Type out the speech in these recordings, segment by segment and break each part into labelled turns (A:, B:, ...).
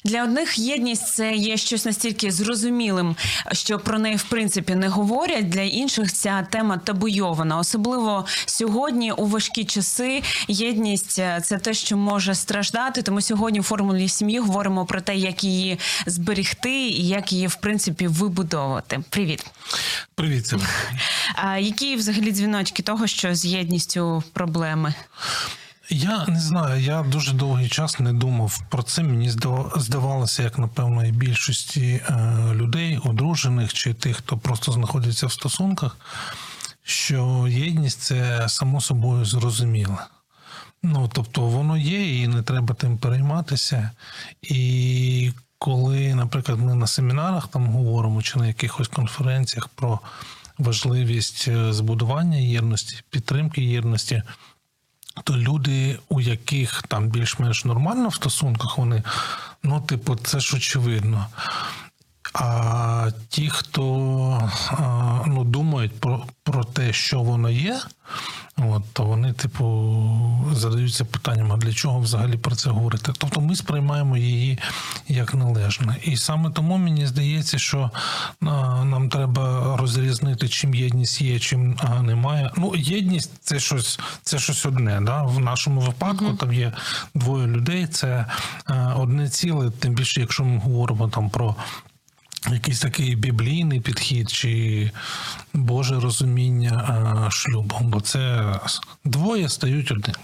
A: Для одних єдність – це є щось настільки зрозумілим, що про неї, в принципі, не говорять. Для інших ця тема табуйована. Особливо сьогодні, у важкі часи, єдність – це те, що може страждати. Тому сьогодні в «Формулі сім'ї» говоримо про те, як її зберегти і як її, в принципі, вибудовувати. Привіт.
B: Привіт, Сергій.
A: Які взагалі дзвіночки того, що з єдністю проблеми?
B: Я не знаю, я дуже довгий час не думав про це. Мені здавалося, як, напевно, і більшості людей, одружених чи тих, хто просто знаходиться в стосунках, що єдність – це само собою зрозуміло. Тобто воно є і не треба тим перейматися. І коли, наприклад, ми на семінарах там говоримо чи на якихось конференціях про важливість збудування єдності, підтримки єдності, то люди, у яких там більш-менш нормально в стосунках, вони, це ж очевидно. А ті, хто думають про те, що воно є, то вони, задаються питанням, а для чого взагалі про це говорити? Тобто ми сприймаємо її як належне. І саме тому мені здається, що нам треба розрізнити, чим єдність є, чим немає. Єдність – це щось одне. Да? В нашому випадку там є двоє людей, це одне ціле, тим більше, якщо ми говоримо там про якийсь такий біблійний підхід чи Боже розуміння шлюбу, бо це двоє стають одним.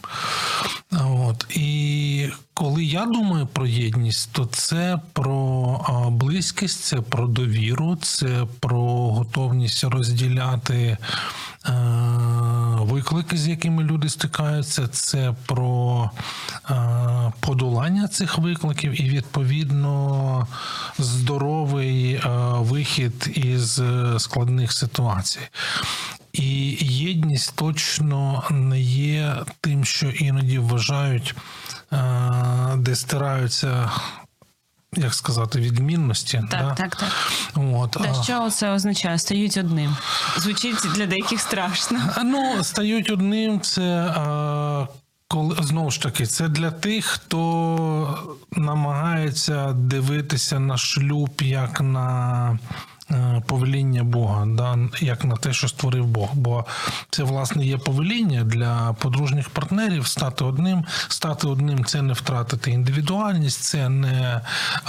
B: І коли я думаю про єдність, то це про близькість, це про довіру, це про готовність розділяти виклики, з якими люди стикаються, це про подолання цих викликів і, відповідно, здоровий вихід із складних ситуацій. І єдність точно не є тим, що іноді вважають, де стираються, як сказати, відмінності.
A: Так. Що це означає? Стають одним. Звучить для деяких страшно.
B: Стають одним – це, знову ж таки, це для тих, хто намагається дивитися на шлюб як на повеління Бога, як на те, що створив Бог. Бо це, власне, є повеління для подружніх партнерів стати одним. Стати одним – це не втратити індивідуальність, це не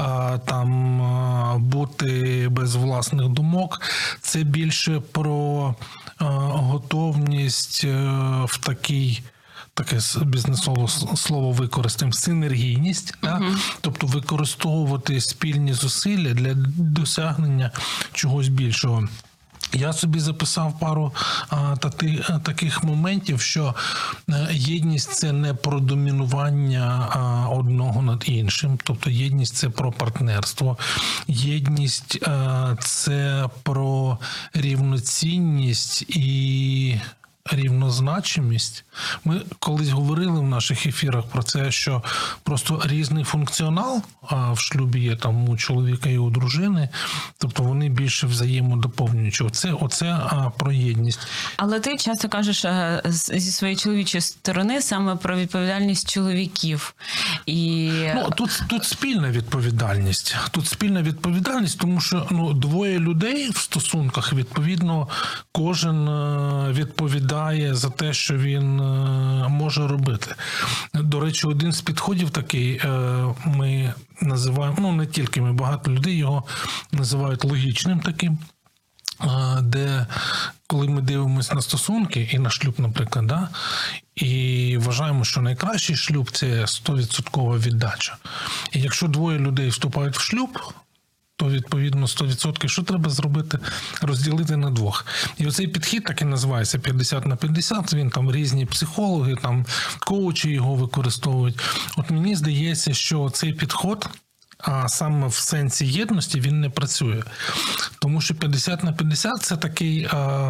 B: бути без власних думок. Це більше про готовність в таке бізнесове слово використаємо, синергійність, тобто використовувати спільні зусилля для досягнення чогось більшого. Я собі записав пару таких моментів, що єдність – це не про домінування одного над іншим, тобто єдність – це про партнерство, єдність – це про рівноцінність і рівнозначимість. Ми колись говорили в наших ефірах про це, що просто різний функціонал в шлюбі є там у чоловіка і у дружини, тобто вони більше взаємодоповнюючі. Оце про єдність. Але
A: ти часто кажеш зі своєї чоловічої сторони саме про відповідальність чоловіків.
B: Тут спільна відповідальність. Тому що двоє людей в стосунках, відповідно, кожен відповідає за те, що він може робити. До речі, один з підходів такий ми називаємо, не тільки ми, багато людей його називають логічним таким, де коли ми дивимося на стосунки і на шлюб, наприклад, і вважаємо, що найкращий шлюб – це 100% віддача. І якщо двоє людей вступають в шлюб, то, відповідно, 100%, що треба зробити? Розділити на двох. І оцей підхід так і називається 50/50, він там різні психологи, там коучі його використовують. От мені здається, що цей підход, а саме в сенсі єдності, він не працює. Тому що 50/50 – це такий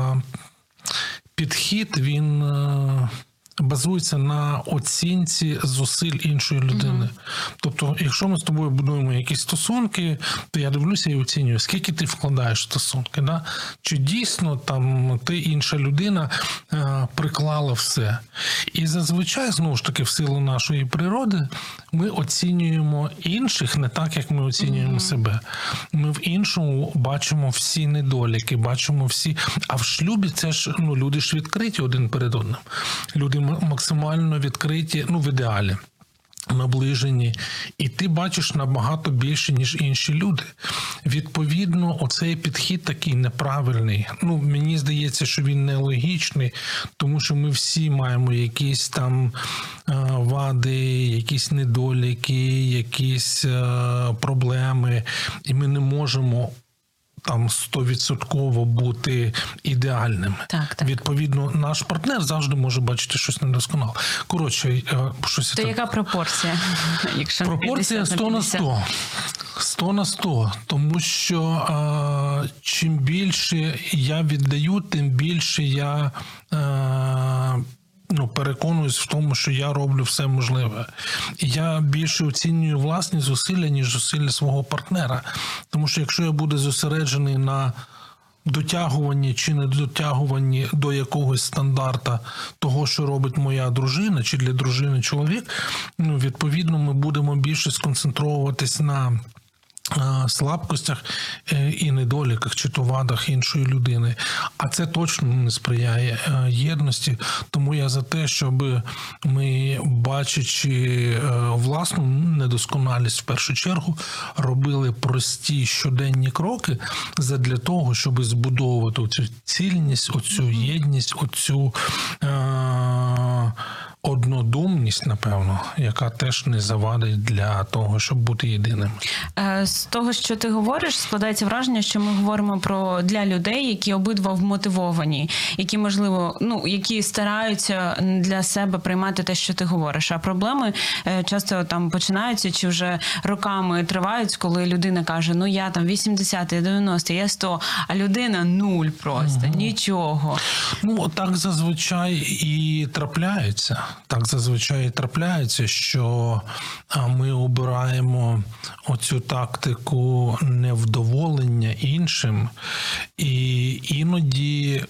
B: підхід, він базується на оцінці зусиль іншої людини. Тобто, якщо ми з тобою будуємо якісь стосунки, то я дивлюся і оцінюю, скільки ти вкладаєш в стосунки, чи дійсно там ти, інша людина, приклала все. І зазвичай, знову ж таки, в силу нашої природи, ми оцінюємо інших не так, як ми оцінюємо себе. Ми в іншому бачимо всі недоліки, бачимо всі... А в шлюбі це ж, люди ж відкриті один перед одним. Люди максимально відкриті, в ідеалі, наближені, і ти бачиш набагато більше, ніж інші люди. Відповідно, оцей підхід такий неправильний. Мені здається, що він нелогічний, тому що ми всі маємо якісь там вади, якісь недоліки, якісь проблеми, і ми не можемо там 100% бути ідеальними.
A: Так.
B: Відповідно, наш партнер завжди може бачити щось недосконале. Коротше, щось...
A: То яка пропорція? Якщо
B: пропорція 100 на 100. 100 на 100. Тому що чим більше я віддаю, тим більше я переконуюсь в тому, що я роблю все можливе. І я більше оцінюю власні зусилля, ніж зусилля свого партнера. Тому що якщо я буду зосереджений на дотягуванні чи не дотягуванні до якогось стандарта того, що робить моя дружина, чи для дружини чоловік, відповідно, ми будемо більше сконцентруватись на слабкостях і недоліках чи то вадах іншої людини. А це точно не сприяє єдності. Тому я за те, щоб ми, бачачи власну недосконалість в першу чергу, робили прості щоденні кроки задля того, щоб збудовувати оцю цільність, оцю єдність, оцю однодумність, напевно, яка теж не завадить для того, щоб бути єдиним.
A: З того, що ти говориш, складається враження, що ми говоримо про для людей, які обидва вмотивовані, які, можливо, які стараються для себе приймати те, що ти говориш. А проблеми часто там починаються чи вже роками тривають, коли людина каже, я там 80, я 90, я 100, а людина 0 просто, нічого.
B: Так зазвичай і трапляється. Так зазвичай трапляється, що ми обираємо оцю тактику невдоволення іншим, і іноді,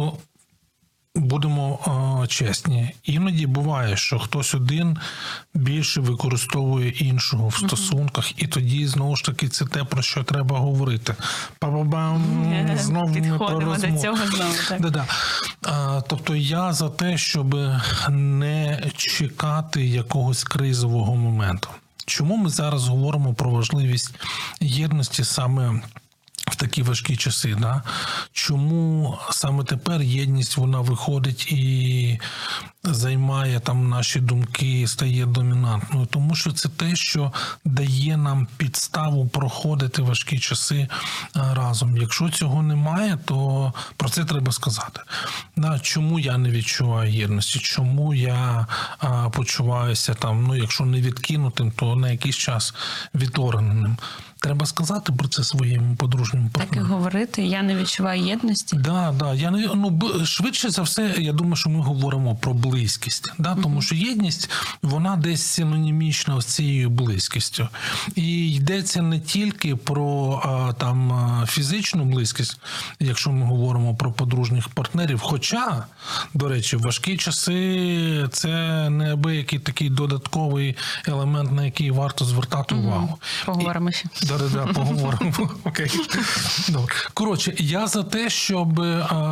B: будемо чесні, іноді буває, що хтось один більше використовує іншого в стосунках, і тоді, знову ж таки, це те, про що треба говорити. Знову ми про розмову.
A: До цього знову, так.
B: Тобто я за те, щоб не чекати якогось кризового моменту. Чому ми зараз говоримо про важливість єдності саме в такі важкі часи? Чому саме тепер єдність, вона виходить і займає там наші думки, стає домінантною? Тому що це те, що дає нам підставу проходити важкі часи разом. Якщо цього немає, то про це треба сказати. Чому я не відчуваю єдності? Чому я почуваюся там, якщо не відкинутим, то на якийсь час відторгненим? Треба сказати про це своєму подружньому партнеру.
A: Так і говорити, я не відчуваю єдності.
B: Я не, швидше за все, я думаю, що ми говоримо про близькість. Тому що єдність, вона десь синонімічна з цією близькістю. І йдеться не тільки про фізичну близькість, якщо ми говоримо про подружніх партнерів. Хоча, до речі, в важкі часи це неабиякий такий додатковий елемент, на який варто звертати увагу.
A: Поговоримо ще.
B: Поговоримо. Окей. Коротше, я за те, щоб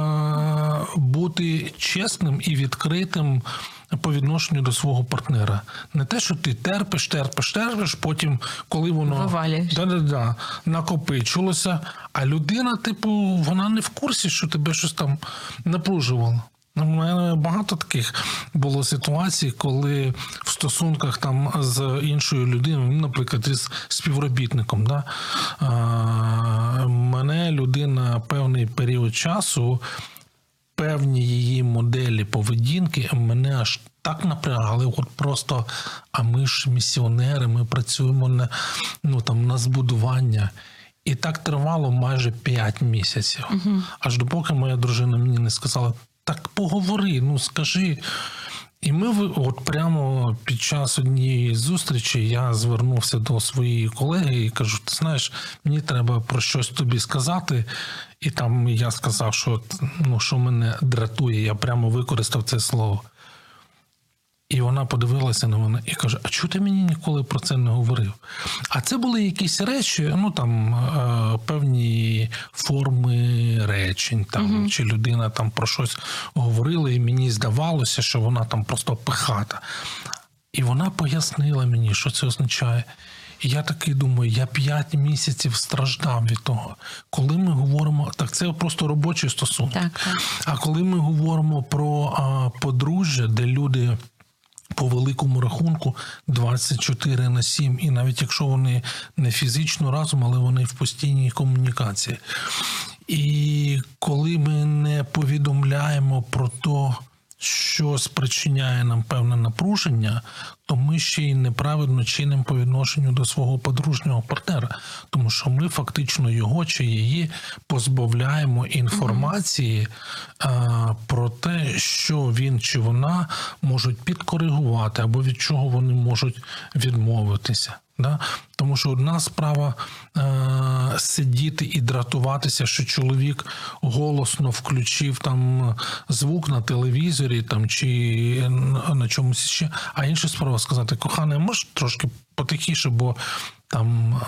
B: бути чесним і відкритим по відношенню до свого партнера. Не те, що ти терпиш, потім, коли воно накопичилося, а людина, вона не в курсі, що тебе щось там напружувало. У мене багато таких було ситуацій, коли в стосунках там з іншою людиною, наприклад, із співробітником, мене людина певний період часу, певні її моделі поведінки мене аж так напрягали, просто, а ми ж місіонери, ми працюємо на збудування. І так тривало майже 5 місяців. Аж допоки моя дружина мені не сказала, так поговори, скажи. І ми прямо під час однієї зустрічі я звернувся до своєї колеги і кажу, ти знаєш, мені треба про щось тобі сказати. І там я сказав, що мене дратує, я прямо використав це слово. І вона подивилася на мене і каже, а чого ти мені ніколи про це не говорив? А це були якісь речі, певні форми речень, чи людина там про щось говорила, і мені здавалося, що вона там просто пихата. І вона пояснила мені, що це означає. І я такий думаю, я 5 місяців страждав від того. Коли ми говоримо, так це просто робочий стосунок.
A: Так.
B: А коли ми говоримо про подружжя, де люди по великому рахунку 24/7, і навіть якщо вони не фізично разом, але вони в постійній комунікації. І коли ми не повідомляємо про те, що спричиняє нам певне напруження, то ми ще й неправильно чинимо по відношенню до свого подружнього партнера. Тому що ми фактично його чи її позбавляємо інформації про те, що він чи вона можуть підкоригувати, або від чого вони можуть відмовитися. Да? Тому що одна справа сидіти і дратуватися, що чоловік голосно включив там звук на телевізорі там, чи на чомусь ще, а інша справа сказати, кохане, можеш трошки потихіше, бо там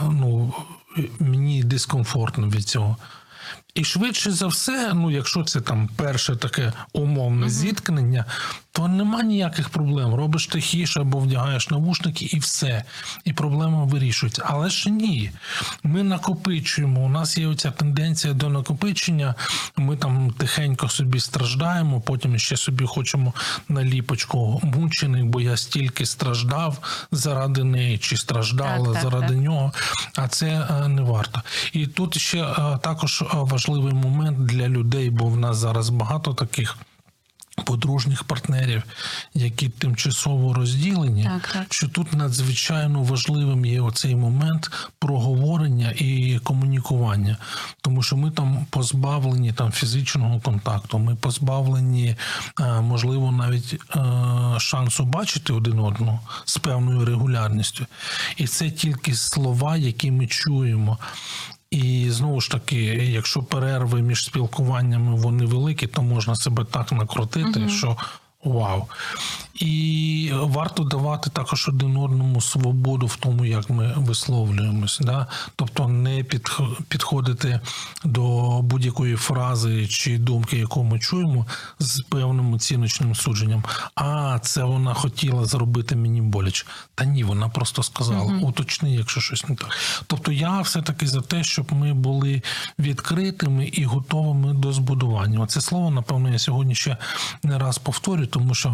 B: мені дискомфортно від цього. І швидше за все, якщо це там перше таке умовне зіткнення, то нема ніяких проблем. Робиш тихіше або вдягаєш навушники і все. І проблема вирішується. Але ж ні. Ми накопичуємо. У нас є оця тенденція до накопичення. Ми там тихенько собі страждаємо, потім ще собі хочемо наліпочку мучений, бо я стільки страждав заради неї, чи страждала заради нього. А це не варто. І тут ще також важливий момент для людей, бо в нас зараз багато таких подружніх партнерів, які тимчасово розділені, що тут надзвичайно важливим є оцей момент проговорення і комунікування. Тому що ми там позбавлені фізичного контакту, ми позбавлені, можливо, навіть шансу бачити один одного з певною регулярністю. І це тільки слова, які ми чуємо. І знову ж таки, якщо перерви між спілкуваннями вони великі, то можна себе так накрутити, що вау. І варто давати також один одному свободу в тому, як ми висловлюємось. Да? Тобто не підходити до будь-якої фрази чи думки, яку ми чуємо, з певним оціночним судженням. Це вона хотіла зробити мені боляче. Та ні, вона просто сказала, уточни, якщо щось не так. Тобто я все-таки за те, щоб ми були відкритими і готовими до збудування. Оце слово, напевно, я сьогодні ще не раз повторю, тому що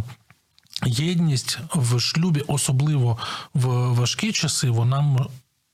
B: єдність в шлюбі, особливо в важкі часи, вона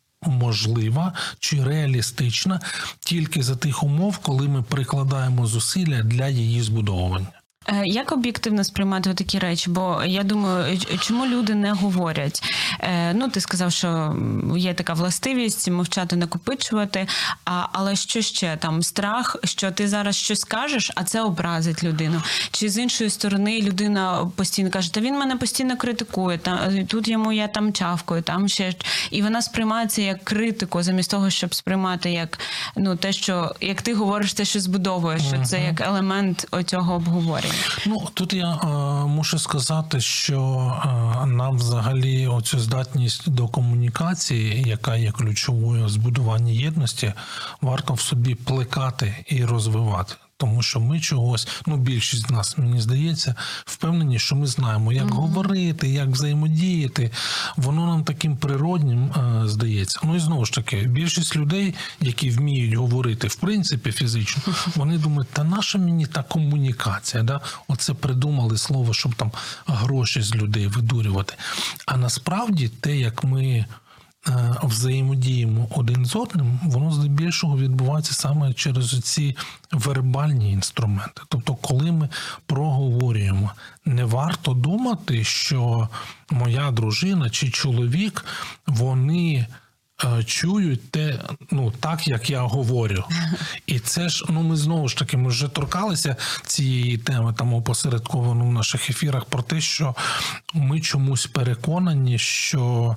B: можлива чи реалістична тільки за тих умов, коли ми прикладаємо зусилля для її збудовування.
A: Як об'єктивно сприймати такі речі? Бо я думаю, чому люди не говорять? Ти сказав, що є така властивість мовчати, накопичувати, але що ще? Там страх, що ти зараз щось скажеш, а це образить людину. Чи з іншої сторони людина постійно каже, та він мене постійно критикує, тут йому я там чавкою, там ще... І вона сприймає це як критику, замість того, щоб сприймати як те, що, як ти говориш, те, що збудовує, що це як елемент оцього обговорення.
B: Тут я мушу сказати, що нам взагалі оцю здатність до комунікації, яка є ключовою в збудуванні єдності, варто в собі плекати і розвивати. Тому що ми чогось, більшість з нас, мені здається, впевнені, що ми знаємо, як говорити, як взаємодіяти. Воно нам таким природнім здається. І знову ж таки, більшість людей, які вміють говорити, в принципі, фізично, вони думають, та наша мені та комунікація, да? Оце придумали слово, щоб там гроші з людей видурювати. А насправді те, як ми взаємодіємо один з одним, воно здебільшого відбувається саме через ці вербальні інструменти. Тобто, коли ми проговорюємо, не варто думати, що моя дружина чи чоловік, вони чують те, так, як я говорю. І це ж, ми знову ж таки, ми вже торкалися цієї теми, там опосередковано в наших ефірах, про те, що ми чомусь переконані, що,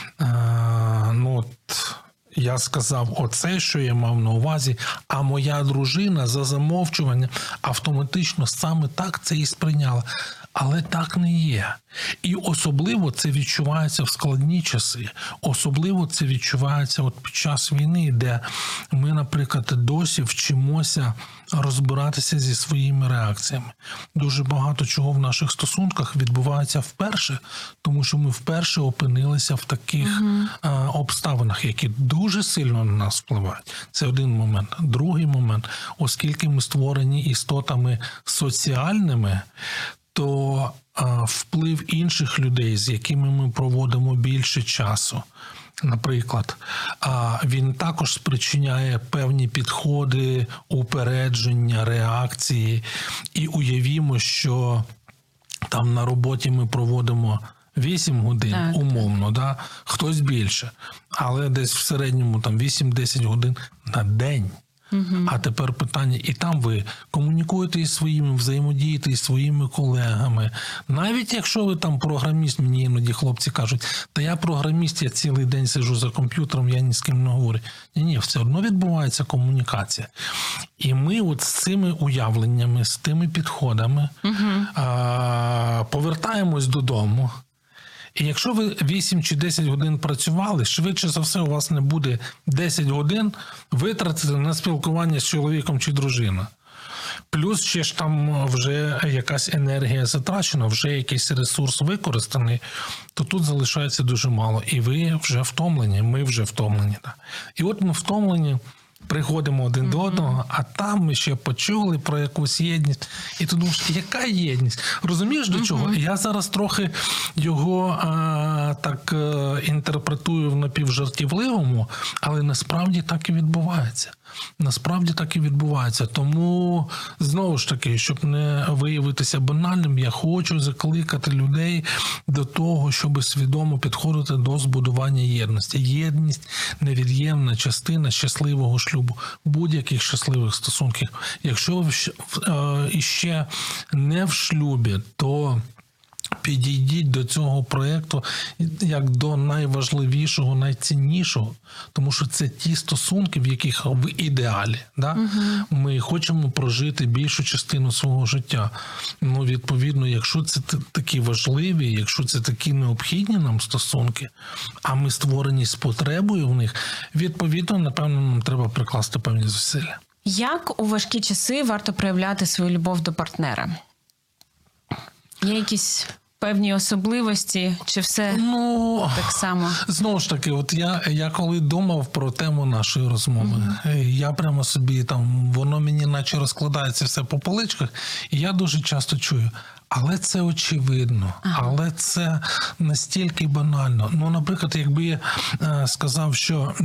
B: я сказав оце, що я мав на увазі, а моя дружина за замовчування автоматично саме так це і сприйняла. Але так не є. І особливо це відчувається в складні часи. Особливо це відчувається от під час війни, де ми, наприклад, досі вчимося розбиратися зі своїми реакціями. Дуже багато чого в наших стосунках відбувається вперше, тому що ми вперше опинилися в таких обставинах, які дуже сильно на нас впливають. Це один момент. Другий момент, оскільки ми створені істотами соціальними, то вплив інших людей, з якими ми проводимо більше часу, наприклад, він також спричиняє певні підходи, упередження, реакції. І уявімо, що там на роботі ми проводимо 8 годин,
A: так,
B: умовно, да? Хтось більше, але десь в середньому там 8-10 годин на день. А тепер питання, і там ви комунікуєте із своїми, взаємодієте із своїми колегами. Навіть якщо ви там програміст, мені іноді хлопці кажуть, та я програміст, я цілий день сиджу за комп'ютером, я ні з ким не говорю. Ні, все одно відбувається комунікація. І ми от з цими уявленнями, з тими підходами повертаємось додому. І якщо ви 8 чи 10 годин працювали, швидше за все у вас не буде 10 годин витратити на спілкування з чоловіком чи дружиною. Плюс ще ж там вже якась енергія затрачена, вже якийсь ресурс використаний, то тут залишається дуже мало. І ви вже втомлені, ми вже втомлені. Так. І от ми втомлені, приходимо один до одного, а там ми ще почули про якусь єдність. І ти думаєш, яка єдність? Розумієш, до чого? Я зараз трохи його так інтерпретую в напівжартівливому, але насправді так і відбувається. Насправді так і відбувається. Тому, знову ж таки, щоб не виявитися банальним, я хочу закликати людей до того, щоб свідомо підходити до збудування єдності. Єдність – невід'ємна частина щасливого шлюбу, будь-яких щасливих стосунків. Якщо ви іще не в шлюбі, то підійдіть до цього проєкту як до найважливішого, найціннішого, тому що це ті стосунки, в яких в ідеалі. Да? Ми хочемо прожити більшу частину свого життя. Ну, відповідно, якщо це такі важливі, якщо це такі необхідні нам стосунки, а ми створені з потребою в них, відповідно, напевно, нам треба прикласти певні зусилля.
A: Як у важкі часи варто проявляти свою любов до партнера? Є якісь певні особливості, чи все так само?
B: Знову ж таки, от я коли думав про тему нашої розмови, я прямо собі там, воно мені наче розкладається все по поличках, і я дуже часто чую, але це очевидно, але це настільки банально. Ну, наприклад, якби я сказав, що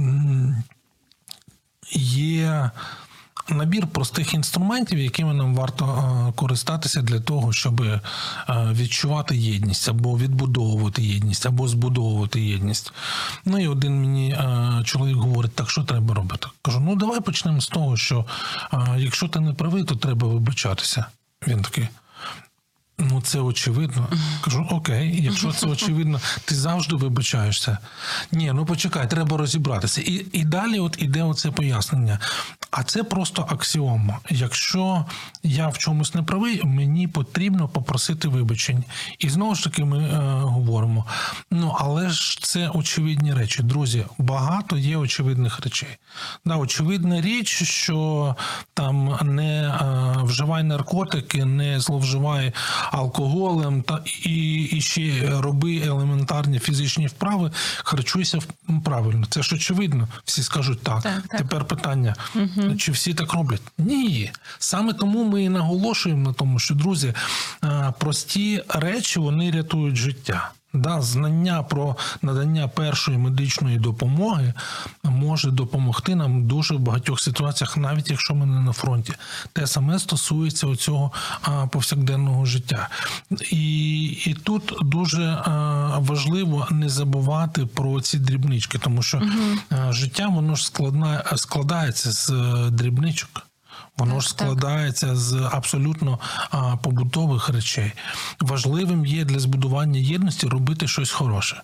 B: є набір простих інструментів, якими нам варто користатися для того, щоб відчувати єдність, або відбудовувати єдність, або збудовувати єдність. Ну і один мені чоловік говорить, так що треба робити? Кажу, ну давай почнемо з того, що якщо ти не правий, то треба вибачатися. Він такий, ну це очевидно. Кажу, окей, якщо це очевидно, ти завжди вибачаєшся. Ні, ну почекай, треба розібратися. І далі от іде оце пояснення. А це просто аксіома. Якщо я в чомусь не правий, мені потрібно попросити вибачення. І знову ж таки ми говоримо, ну але ж це очевидні речі. Друзі, багато є очевидних речей. Да, очевидна річ, що там не вживай наркотики, не зловживай алкоголем і ще роби елементарні фізичні вправи, харчуйся правильно. Це ж очевидно. Всі скажуть так. Тепер питання, чи всі так роблять? Ні. Саме тому ми і наголошуємо на тому, що, друзі, прості речі, вони рятують життя. Да, знання про надання першої медичної допомоги може допомогти нам дуже в багатьох ситуаціях, навіть якщо ми не на фронті. Те саме стосується оцього повсякденного життя. І тут дуже важливо не забувати про ці дрібнички, тому що життя, воно ж складається з дрібничок. Воно ж складається з абсолютно побутових речей. Важливим є для збудування єдності робити щось хороше.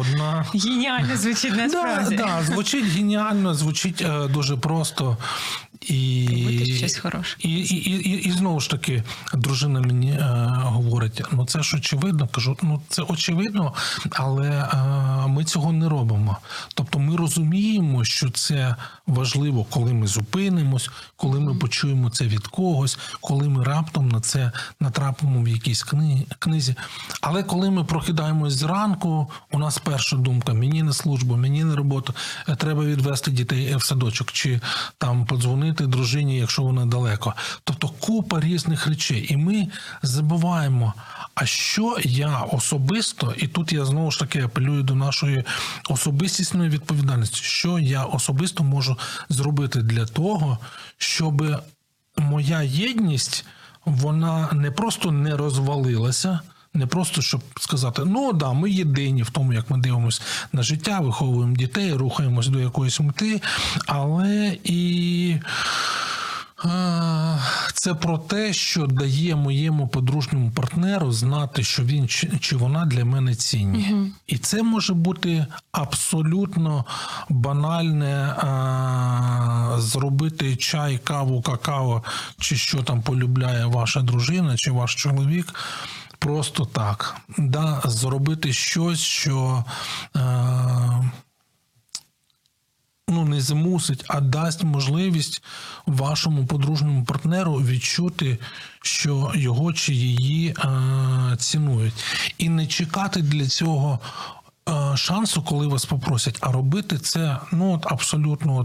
A: Геніально звучить насправді.
B: Да, звучить геніально, звучить дуже просто.
A: робити щось хороше.
B: І знову ж таки, дружина мені говорить, ну це ж очевидно. Кажу, ну це очевидно, але ми цього не робимо. Тобто ми розуміємо, що це важливо, коли ми зупинимось, коли ми почуємо це від когось, коли ми раптом на це натрапимо в якійсь книзі. Але коли ми прокидаємось зранку, у нас перша думка: мені на службу, мені на роботу, треба відвести дітей в садочок, чи там подзвонити дружині, якщо вона далеко. Тобто купа різних речей. І ми забуваємо, а що я особисто, і тут я знову ж таки апелюю до нашої особистісної відповідальності, що я особисто можу зробити для того, щоб моя єдність, вона не просто не розвалилася, не просто, щоб сказати, ну да, ми єдині в тому, як ми дивимося на життя, виховуємо дітей, рухаємось до якоїсь мети, але і це про те, що дає моєму подружньому партнеру знати, що він чи вона для мене цінні. Угу. І це може бути абсолютно банальне зробити чай, каву, какао, чи що там полюбляє ваша дружина, чи ваш чоловік. Просто так. Да, зробити щось, що не змусить, а дасть можливість вашому подружньому партнеру відчути, що його чи її цінують. І не чекати для цього шансу, коли вас попросять, а робити це абсолютно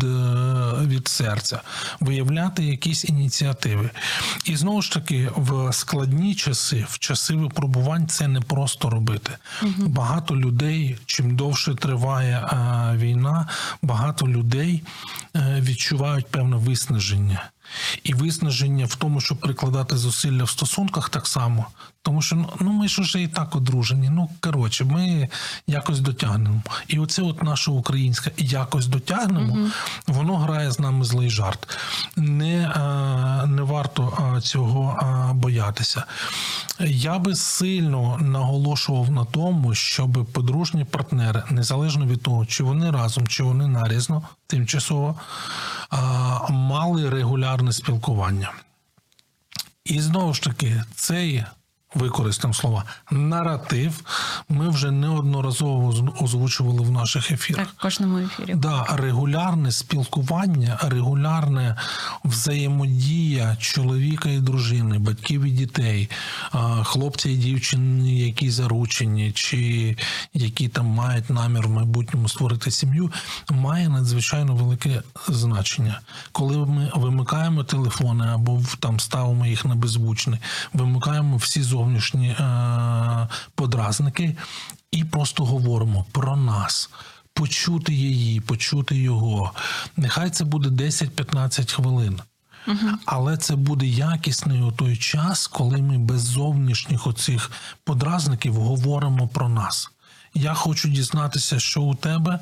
B: від серця, виявляти якісь ініціативи. І знову ж таки, в складні часи, в часи випробувань це не просто робити. Угу. Багато людей, чим довше триває війна, багато людей відчувають певне виснаження. І виснаження в тому, щоб прикладати зусилля в стосунках так само. Тому що ми ж вже і так одружені. Ми якось дотягнемо. І оце наше українське «якось дотягнемо», воно грає з нами злий жарт. Не варто цього боятися. Я би сильно наголошував на тому, щоб подружні партнери, незалежно від того, чи вони разом, чи вони нарізно, тимчасово, мали регулярне спілкування. І знову ж таки, цей, використаємо слова, наратив ми вже неодноразово озвучували в наших ефірах.
A: Так, в кожному ефірі.
B: Да, регулярне спілкування, регулярне взаємодія чоловіка і дружини, батьків і дітей, хлопця і дівчини, які заручені, чи які там мають намір в майбутньому створити сім'ю, має надзвичайно велике значення. Коли ми вимикаємо телефони або там ставимо їх на беззвучний, вимикаємо всі зовнішні подразники і просто говоримо про нас. Почути її, почути його. Нехай це буде 10-15 хвилин. Угу. Але це буде якісний у той час, коли ми без зовнішніх оцих подразників говоримо про нас. Я хочу дізнатися, що у тебе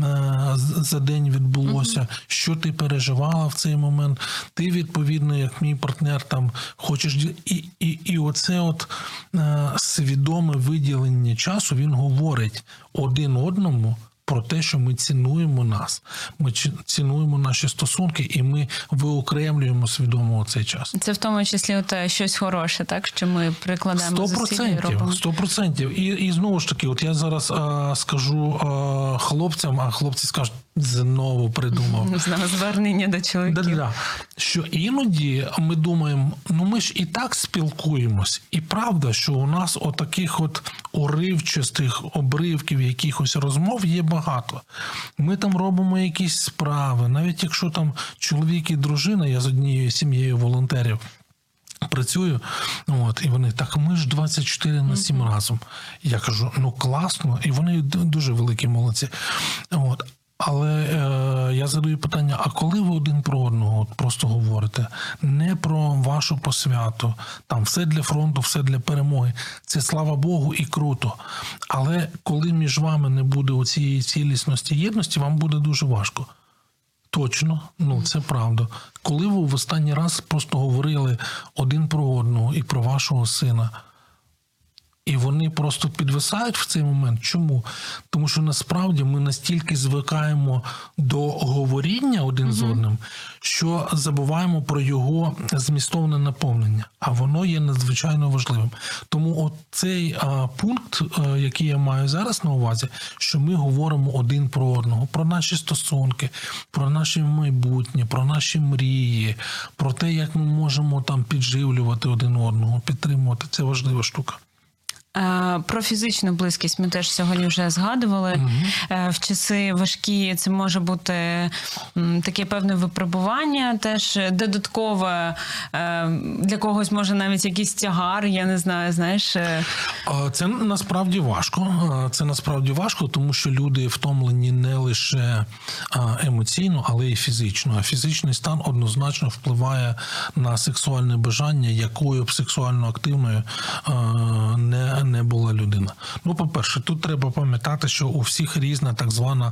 B: за день відбулося, що ти переживала в цей момент. Ти, відповідно, як мій партнер, там хочеш... І оце свідоме виділення часу, він говорить один одному про те, що ми цінуємо нас, ми цінуємо наші стосунки, і ми виокремлюємо свідомо цей час.
A: Це в тому числі щось хороше, так? Що ми прикладаємо зусилля і робимо.
B: 100%. І знову ж таки, я зараз скажу хлопцям, а хлопці скажуть, знову придумав.
A: Знову звернення до чоловіків.
B: Да. Що іноді ми думаємо, ми ж і так спілкуємось. І правда, що у нас отаких уривчастих обривків якихось розмов є багато. Ми там робимо якісь справи. Навіть якщо там чоловік і дружина, я з однією сім'єю волонтерів працюю, і вони так, ми ж 24/7 разом. Я кажу, класно, і вони дуже великі молодці. Але я задаю питання, а коли ви один про одного просто говорите? Не про вашу посвяту, там все для фронту, все для перемоги. Це, слава Богу, і круто. Але коли між вами не буде оцієї цілісності, єдності, вам буде дуже важко. Точно, це правда. Коли ви в останній раз просто говорили один про одного і про вашого сина, І вони просто підвисають в цей момент. Чому? Тому що насправді ми настільки звикаємо до говоріння один з одним, що забуваємо про його змістовне наповнення. А воно є надзвичайно важливим. Тому от цей пункт, який я маю зараз на увазі, що ми говоримо один про одного, про наші стосунки, про наше майбутнє, про наші мрії, про те, як ми можемо там підживлювати один одного, підтримувати. Це важлива штука.
A: Про фізичну близькість ми теж сьогодні вже згадували. В часи важкі це може бути таке певне випробування, теж додаткове, для когось може навіть якийсь тягар, я не знаю, знаєш.
B: Це насправді важко. Це насправді важко, тому що люди втомлені не лише емоційно, але й фізично. А фізичний стан однозначно впливає на сексуальне бажання, якою б сексуально активною не була людина. Ну, по-перше, тут треба пам'ятати, що у всіх різна так звана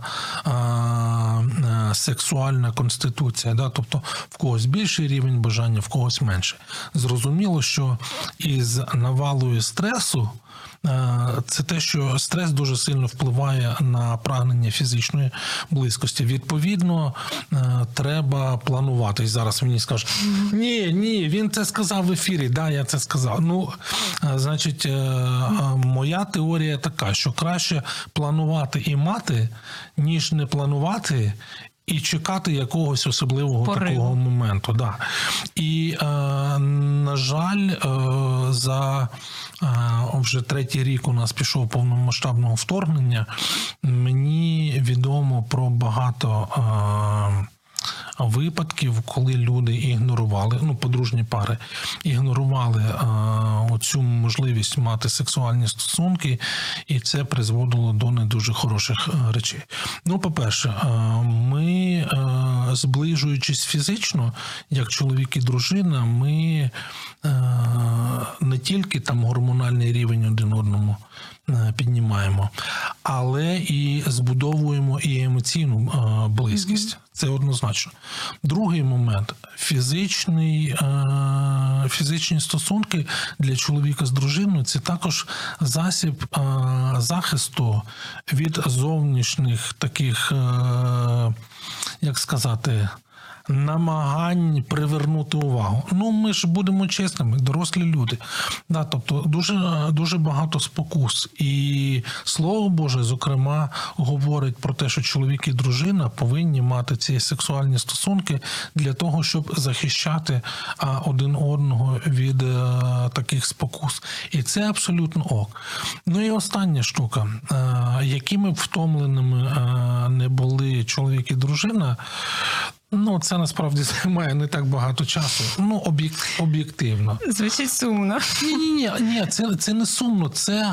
B: сексуальна конституція. Да? Тобто в когось більший рівень бажання, в когось менше. Зрозуміло, що із навалою стресу це те, що стрес дуже сильно впливає на прагнення фізичної близькості. Відповідно, треба планувати. І зараз мені скажуть, ні, він це сказав в ефірі, да, я це сказав. Ну, значить, моя теорія така, що краще планувати і мати, ніж не планувати і чекати якогось особливого такого моменту. Да. І, на жаль, за вже 3-й рік у нас пішов повномасштабного вторгнення, мені відомо про багато випадків, коли люди ігнорували, подружні пари, ігнорували оцю можливість мати сексуальні стосунки, і це призводило до не дуже хороших речей. Ну, по-перше, ми, зближуючись фізично, як чоловік і дружина, ми не тільки там гормональний рівень один одному піднімаємо, але і збудовуємо і емоційну близькість. Це однозначно. Другий момент. Фізичні стосунки для чоловіка з дружиною – це також засіб захисту від зовнішніх таких, як сказати, намагань привернути увагу. Ну, ми ж будемо чесними, дорослі люди. Да, тобто дуже багато спокус. І Слово Боже, зокрема, говорить про те, що чоловік і дружина повинні мати ці сексуальні стосунки для того, щоб захищати один одного від таких спокус. І це абсолютно ок. Ну і остання штука. Якими б втомленими не були чоловік і дружина, це насправді займає не так багато часу. Об'єктивно.
A: Звучить сумно.
B: Ні, це не сумно. Це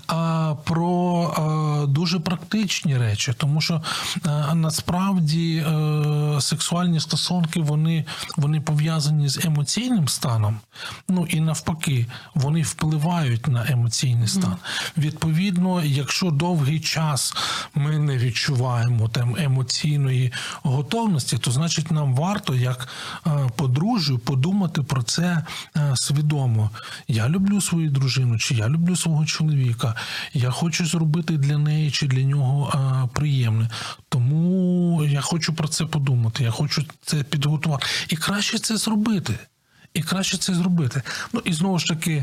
B: про дуже практичні речі. Тому що насправді сексуальні стосунки, вони пов'язані з емоційним станом. Ну і навпаки, вони впливають на емоційний стан. Відповідно, якщо довгий час ми не відчуваємо там емоційної готовності, то значить нам варто, як подружжю, подумати про це свідомо. Я люблю свою дружину, чи я люблю свого чоловіка. Я хочу зробити для неї чи для нього приємне. Тому я хочу про це подумати, я хочу це підготувати. І краще це зробити. Ну, і знову ж таки,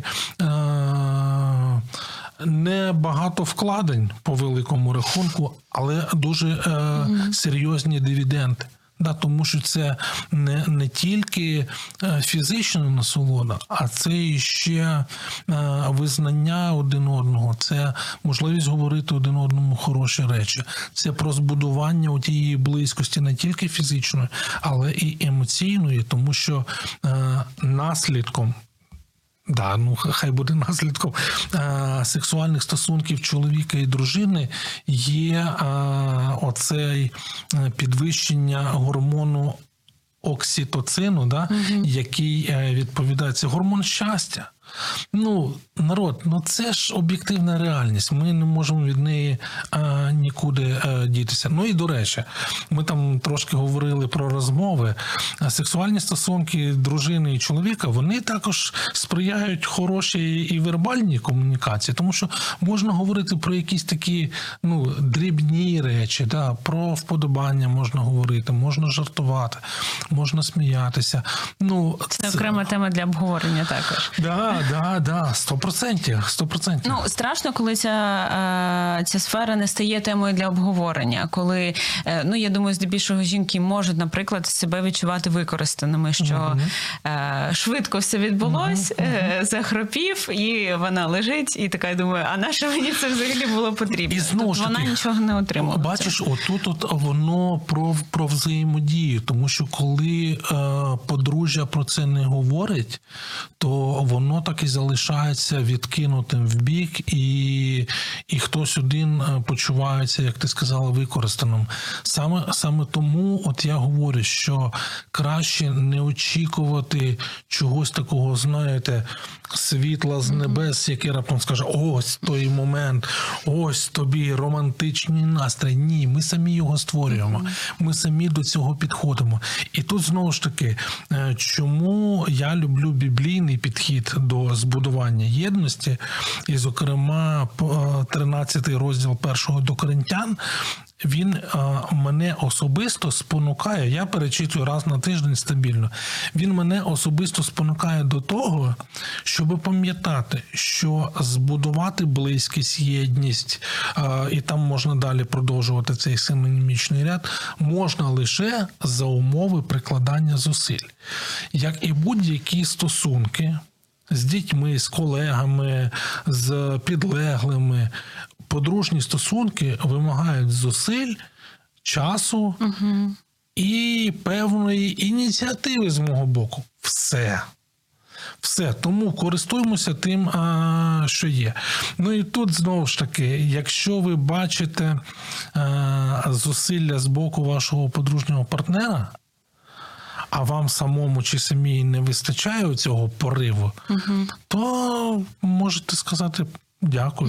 B: не багато вкладень по великому рахунку, але дуже серйозні дивіденди. Да, тому що це не тільки фізична насолода, а це ще визнання один одного, це можливість говорити один одному хороші речі. Це про збудування тієї близькості не тільки фізичної, але і емоційної, тому що наслідком, хай буде наслідком сексуальних стосунків чоловіка і дружини є оцей підвищення гормону окситоцину, який відповідає, це гормон щастя. Народ, це ж об'єктивна реальність. Ми не можемо від неї нікуди дітися. І до речі, ми там трошки говорили про розмови. Сексуальні стосунки дружини і чоловіка, вони також сприяють хорошій і вербальній комунікації, тому що можна говорити про якісь такі, дрібні речі, да, про вподобання можна говорити, можна жартувати, можна сміятися.
A: Це окрема тема для обговорення також.
B: Да, 100%.
A: Страшно, коли ця сфера не стає темою для обговорення, коли, я думаю, здебільшого жінки можуть, наприклад, себе відчувати використаними, що швидко все відбулось, захропів, і вона лежить, і така думає, а на що мені це взагалі було потрібно?
B: І знову ж таки,
A: вона нічого не отримала.
B: Бачиш, отут воно про взаємодію, тому що коли подружжя про це не говорить, то воно так і залишається відкинутим в бік, і хтось один почувається, як ти сказала, використаним. Саме тому я говорю, що краще не очікувати чогось такого, знаєте, світла з небес, який раптом скаже, ось той момент, ось тобі романтичний настрій. Ні, ми самі його створюємо. Ми самі до цього підходимо. І тут знову ж таки, чому я люблю біблійний підхід до збудування єдності, і, зокрема, 13 розділ 1 до Коринтян, він мене особисто спонукає, я перечитую раз на тиждень стабільно, він мене особисто спонукає до того, щоб пам'ятати, що збудувати близькість, єдність, і там можна далі продовжувати цей синонімічний ряд, можна лише за умови прикладання зусиль. Як і будь-які стосунки з дітьми, з колегами, з підлеглими, подружні стосунки вимагають зусиль, часу і певної ініціативи з мого боку. Все. Тому користуємося тим, що є. І тут, знову ж таки, якщо ви бачите зусилля з боку вашого подружнього партнера, а вам самому чи самій не вистачає цього пориву, то можете сказати дякую.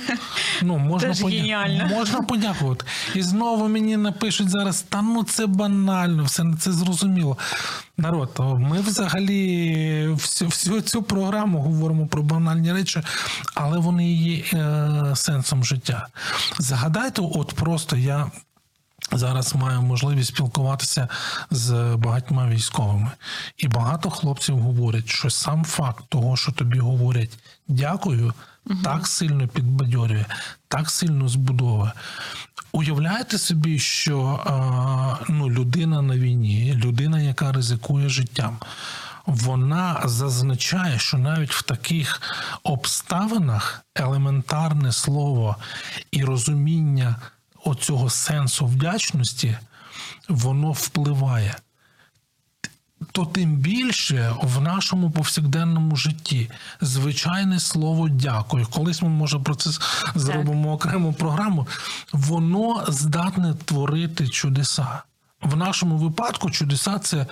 B: Можна подякувати. І знову мені напишуть зараз, це банально, все це зрозуміло. Народ, ми взагалі всю цю програму говоримо про банальні речі, але вони є сенсом життя. Згадайте, просто я зараз маю можливість спілкуватися з багатьма військовими. І багато хлопців говорять, що сам факт того, що тобі говорять «дякую», так сильно підбадьорює, так сильно збудовує. Уявляєте собі, що людина на війні, людина, яка ризикує життям, вона зазначає, що навіть в таких обставинах елементарне слово і розуміння оцього сенсу вдячності, воно впливає. То тим більше в нашому повсякденному житті звичайне слово «дякую», колись ми, може, про це зробимо окрему програму, воно здатне творити чудеса. В нашому випадку чудеса – це,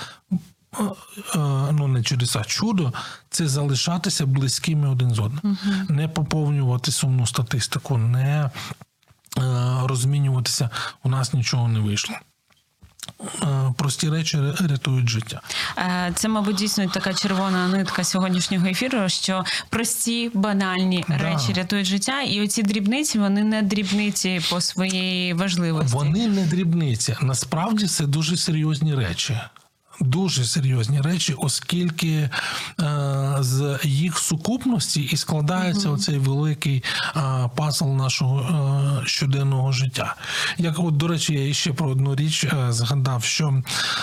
B: не чудеса, чудо – це залишатися близькими один з одним. Не поповнювати сумну статистику, не розмінюватися, у нас нічого не вийшло. Прості речі рятують життя.
A: Це, мабуть, дійсно така червона нитка сьогоднішнього ефіру, що прості, банальні речі рятують життя, і оці дрібниці, вони не дрібниці по своїй важливості.
B: Вони не дрібниці. Насправді це дуже серйозні речі. Дуже серйозні речі, оскільки з їх сукупності і складається оцей великий пазл нашого щоденного життя. До речі, я ще про одну річ згадав, що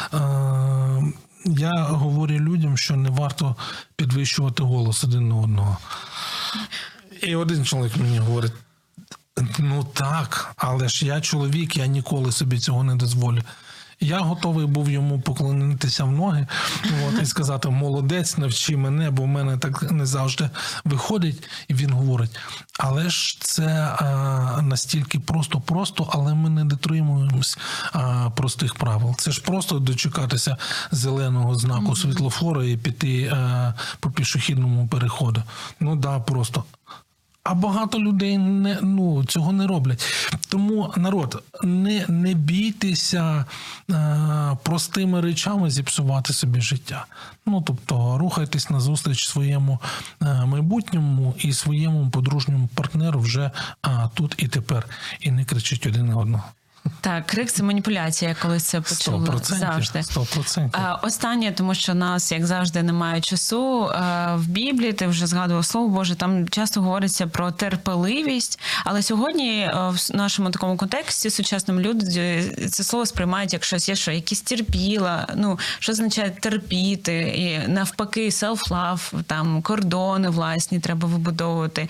B: я говорю людям, що не варто підвищувати голос один на одного. І один чоловік мені говорить, так, але ж я чоловік, я ніколи собі цього не дозволю. Я готовий був йому поклонитися в ноги і сказати, молодець, навчи мене, бо в мене так не завжди виходить. І він говорить, але ж це настільки просто, але ми не дотримуємось простих правил. Це ж просто дочекатися зеленого знаку світлофора і піти по пішохідному переходу. Ну да, просто. А багато людей цього не роблять. Тому, народ, не бійтеся простими речами зіпсувати собі життя. Тобто, рухайтесь назустріч своєму майбутньому і своєму подружньому партнеру вже тут і тепер. І не кричіть один на одного.
A: Так, крик – це маніпуляція, я колись це почула.
B: 100%,
A: завжди.
B: 100%.
A: Останнє, тому що нас, як завжди, немає часу. В Біблії, ти вже згадував Слово Боже, там часто говориться про терпеливість, але сьогодні в нашому такому контексті сучасним люди це слово сприймають як щось, якісь терпіла, що означає терпіти, і навпаки, self-love, там кордони власні треба вибудовувати.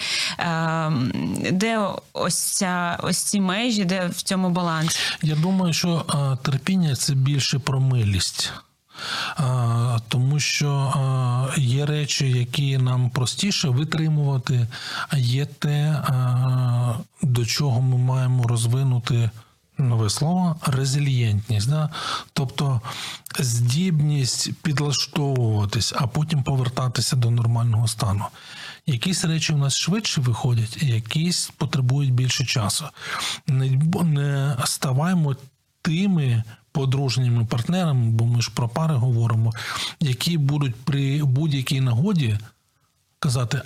A: Де ось ці межі, де в цьому баланс?
B: Я думаю, що терпіння – це більше про милість. Тому що є речі, які нам простіше витримувати, а є те, до чого ми маємо розвинути, нове слово, резильєнтність. Да? Тобто здібність підлаштовуватись, а потім повертатися до нормального стану. Якісь речі в нас швидше виходять, якісь потребують більше часу. Не ставаймо тими подружніми партнерами, бо ми ж про пари говоримо, які будуть при будь-якій нагоді казати: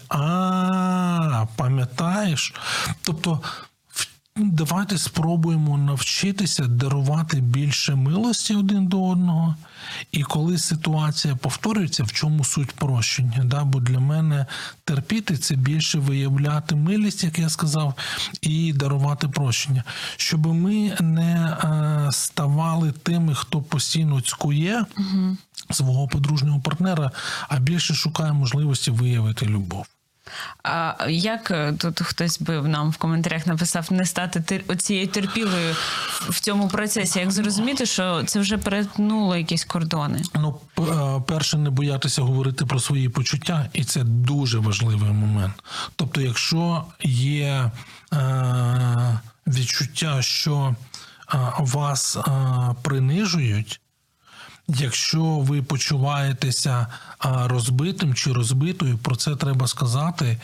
B: пам'ятаєш? Тобто давайте спробуємо навчитися дарувати більше милості один до одного. І коли ситуація повторюється, в чому суть прощення? Да? Бо для мене терпіти – це більше виявляти милість, як я сказав, і дарувати прощення. Щоб ми не ставали тими, хто постійно цькує свого подружнього партнера, а більше шукає можливості виявити любов.
A: А як тут хтось би нам в коментарях написав не стати оцією терпілою в цьому процесі? Як зрозуміти, що це вже перетнуло якісь кордони?
B: Перше, не боятися говорити про свої почуття, і це дуже важливий момент. Тобто, якщо є відчуття, що вас принижують, якщо ви почуваєтеся розбитим чи розбитою, про це треба сказати,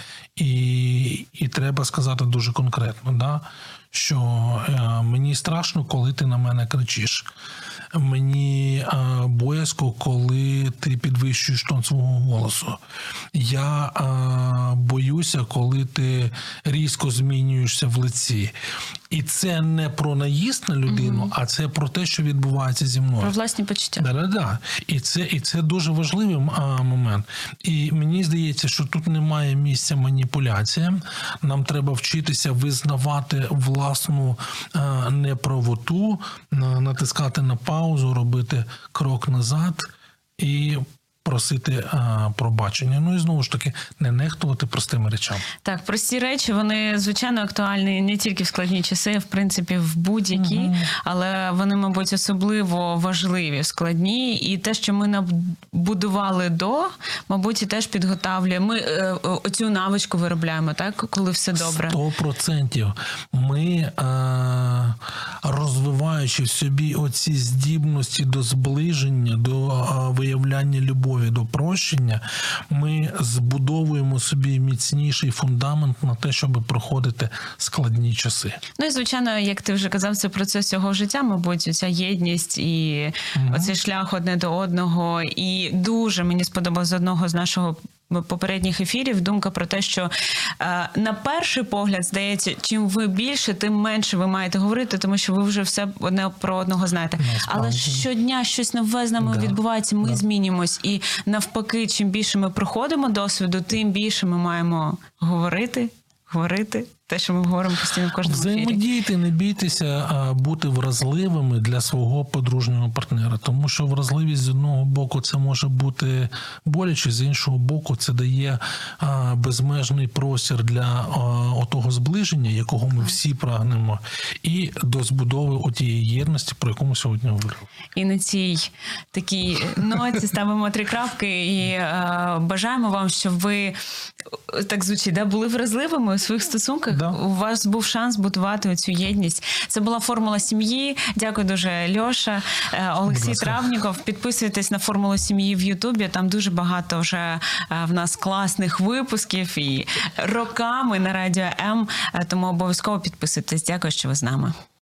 B: і треба сказати дуже конкретно, да? Що мені страшно, коли ти на мене кричиш. Мені боязко, коли ти підвищуєш тон свого голосу. Я боюся, коли ти різко змінюєшся в лиці. І це не про наїзд на людину, а це про те, що відбувається зі мною.
A: Про власні почуття.
B: Да. І це дуже важливий момент. І мені здається, що тут немає місця маніпуляціям. Нам треба вчитися визнавати власну неправоту, натискати на паузу, робити крок назад і просити пробачення. І знову ж таки, не нехтувати простими речами. Так,
A: прості речі, вони, звичайно, актуальні не тільки в складні часи, а в принципі в будь-які, але вони, мабуть, особливо важливі в складні. І те, що ми набудували мабуть, і теж підготовлює. Ми оцю навичку виробляємо, так? Коли все добре.
B: 100%. Ми, розвиваючи в собі оці здібності до зближення, до виявляння любові, до прощення, ми збудовуємо собі міцніший фундамент на те, щоб проходити складні часи.
A: І, звичайно, як ти вже казав, це процес цього життя, мабуть, оця єдність і оцей шлях одне до одного. І дуже мені сподобалось з одного з нашого попередніх ефірів думка про те, що на перший погляд, здається, чим ви більше, тим менше ви маєте говорити, тому що ви вже все одне про одного знаєте. Але щодня щось нове з нами відбувається, ми змінюємось. І навпаки, чим більше ми проходимо досвіду, тим більше ми маємо говорити те, що ми говоримо постійно в кожному ефірі.
B: Взаємодійте, не бійтеся бути вразливими для свого подружнього партнера, тому що вразливість з одного боку це може бути боляче, з іншого боку це дає безмежний простір для отого зближення, якого ми всі прагнемо, і до збудови отієї єдності, про яку ми сьогодні говорили.
A: І на цій такій ноті ставимо 3 крапки і бажаємо вам, щоб ви, так звучить, були вразливими у своїх стосунках, у вас був шанс будувати цю єдність. Це була «Формула сім'ї». Дякую дуже, Льоша. Олексій Травніков. Підписуйтесь на «Формулу сім'ї» в Ютубі. Там дуже багато вже в нас класних випусків і роками на Радіо М. Тому обов'язково підписуйтесь. Дякую, що ви з нами.